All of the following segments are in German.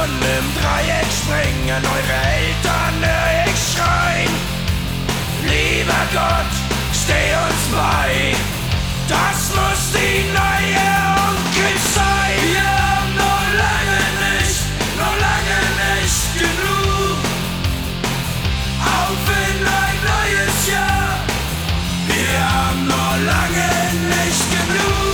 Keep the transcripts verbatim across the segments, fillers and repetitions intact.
und im Dreieck springen, eure Eltern hör ich schreien. Lieber Gott, steh uns bei, das muss die neue Onkel sein. Wir haben noch lange nicht, noch lange nicht genug. Auf in ein neues Jahr, wir haben noch lange nicht genug.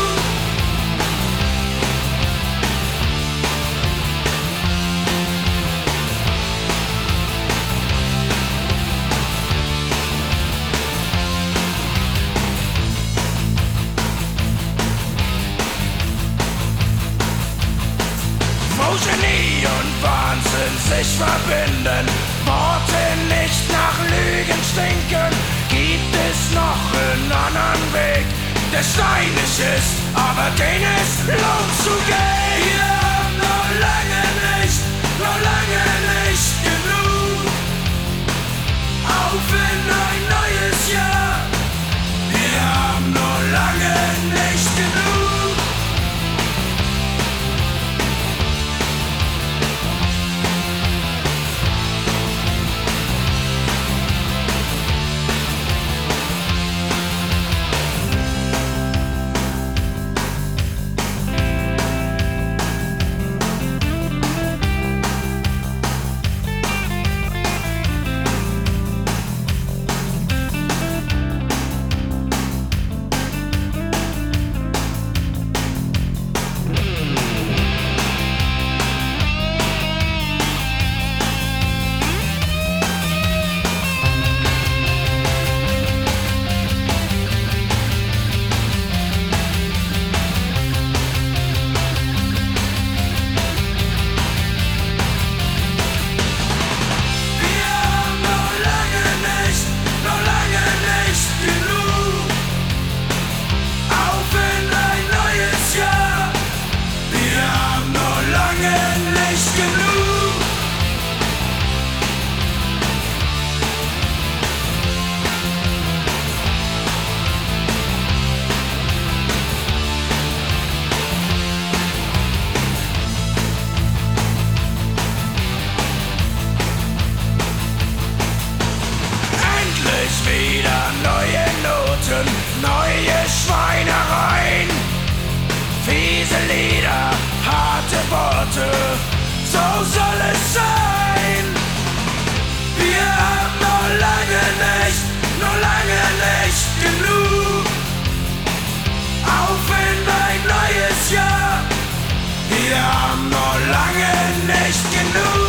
Wo Genie und Wahnsinn sich verbinden, Worte nicht nach Lügen stinken, gibt es noch einen anderen Weg, der steinig ist, aber den es lohnt zu gehen. Wir haben noch lange nicht, noch lange nicht genug. Auf in ein neues Jahr, wir haben noch lange nicht genug. Wieder neue Noten, neue Schweinereien, fiese Lieder, harte Worte, so soll es sein. Wir haben noch lange nicht, noch lange nicht genug. Auf in ein neues Jahr, wir haben noch lange nicht genug.